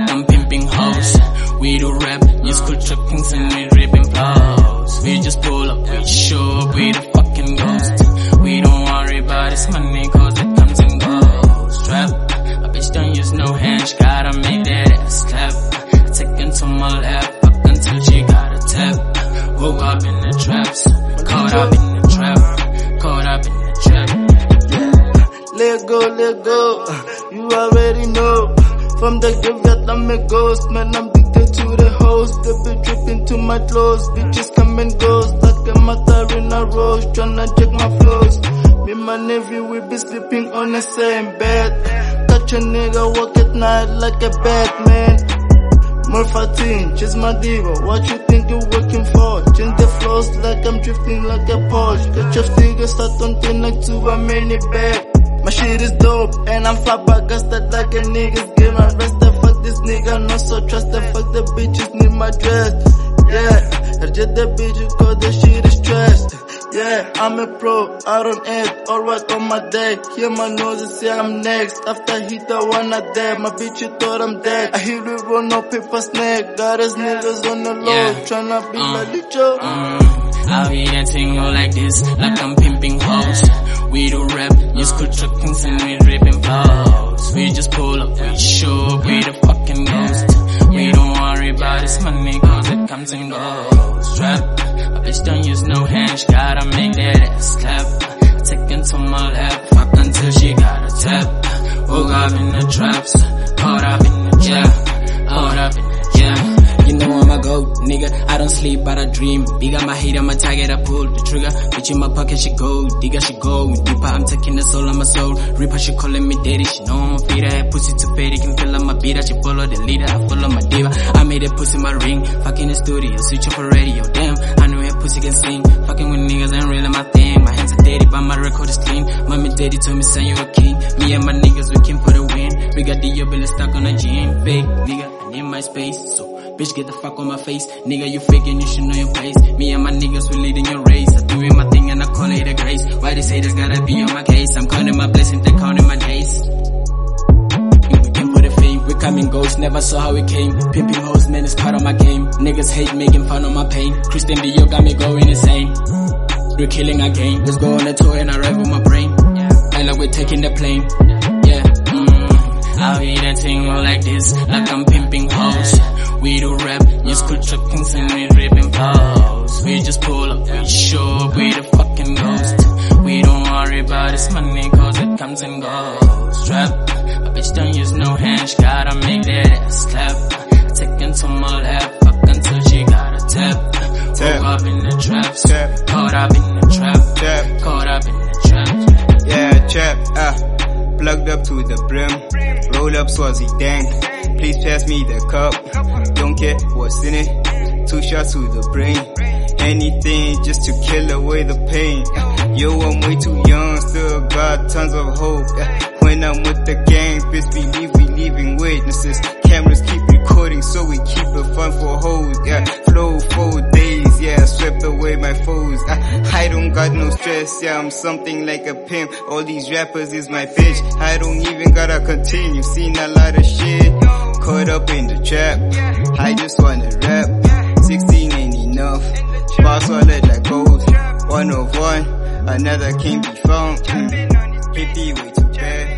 like I'm pimping hoes. We do rap, new school trappings and we ripping flows. We just pull up, we show up, we the fucking ghost. We don't worry about this money cause it comes and goes. Trap, a bitch don't use no hand, she gotta make that ass clap. Take into my lap, fuck until she got a tap. Woke up in the traps, caught up in the trap, caught up in the trap. Let go, you already know. From the graveyard I'm a ghost, man I'm addicted to the host. They be dripping to my clothes, bitches come and goes like a mother in a rose, tryna check my flows. Me and my nephew we be sleeping on the same bed. Catch a nigga walk at night like a Batman. More 14, just my diva, what you think you working for? Change the flows like I'm drifting like a Porsche. Get your figure start on 10 like to a mini bag. My shit is dope, and I'm flabbergasted like a nigga's game. I rest the fuck this nigga, not so trusted. Fuck the bitches, need my dress. Yeah, I just the bitch cause the shit is trash. Yeah, I'm a pro, out on it, alright on my day. Hear my nose and say I'm next. After hit the one I dead, my bitch you thought I'm dead. I hear it roll no paper snake. Got us niggas on the low, tryna be like Licho. I'll be dancing all like this, like I'm pimping hoes. We do rap, new school trappings and we ripping flows. We just pull up, we show up, we the fucking ghost. We don't worry about this money cause it comes and goes. Trap, a bitch don't use no hand, she gotta make that ass clap. Take into my lap, fuck until she got a tap. Woke up in the traps, caught up in the jam, caught up in the jam. You know I'm a goat, nigga, I don't sleep but I dream. Big on my head, I'm a target, I pull the trigger. Bitch in my pocket, she go, digger, she go. Deeper, I'm taking the soul of my soul. Reaper, she calling me daddy, she know I'm a feeder. Had pussy to petty, can feel like my beater. She follow the leader, I follow my diva. I made that pussy my ring, fucking the studio, switch up a radio. Damn, I know that pussy can sing. Fucking with niggas ain't really my thing. My hands are dirty, but my record is clean. Mommy daddy told me, son, you a king. Me and my niggas, we came for the win. We got the bill stuck on a gym. Fake, nigga, I need my space, so bitch, get the fuck on my face. Nigga, you faking, you should know your place. Me and my niggas, we leading your race. I doing my thing and I call it a grace. Why they say there's gotta be on my case? I'm counting my blessings, they counting my days. We came for the fame, we coming ghosts, never saw how we came. Pimping hoes, man, it's part of my game. Niggas hate making fun of my pain. Christian Dior got me going insane. We're killing our game. Let's go on a tour and arrive with my brain. And like we're taking the plane. I'll be dancing all like this, like I'm pimping hoes. We do rap, new school trappings and we ripping flows. We just pull up, we show up, we the fucking ghost. We don't worry about this money cause it comes and goes. Trap, a bitch don't use no hand, she gotta make that ass clap. Take into my lap, fuck until she got a tap. Woke up in the traps, caught up in the trap, caught up in the trap. Yeah, trap, plugged up to the brim, roll up Swazi dang. Please pass me the cup, don't care what's in it. 2 shots to the brain, anything just to kill away the pain. Yo, I'm way too young, still got tons of hope. When I'm with the gang, bitch believe we leaving witnesses. Cameras keep recording so we keep it fun for hoes. Yeah, flow 4 days, yeah, swept away my foes. I don't got no stress, yeah, I'm something like a pimp. All these rappers is my bitch, I don't even gotta continue. Seen a lot of shit, caught up in the trap. I just wanna rap, 16 ain't enough. Boss all let that goes, 1 of 1, another can't be found. 50 way too bad.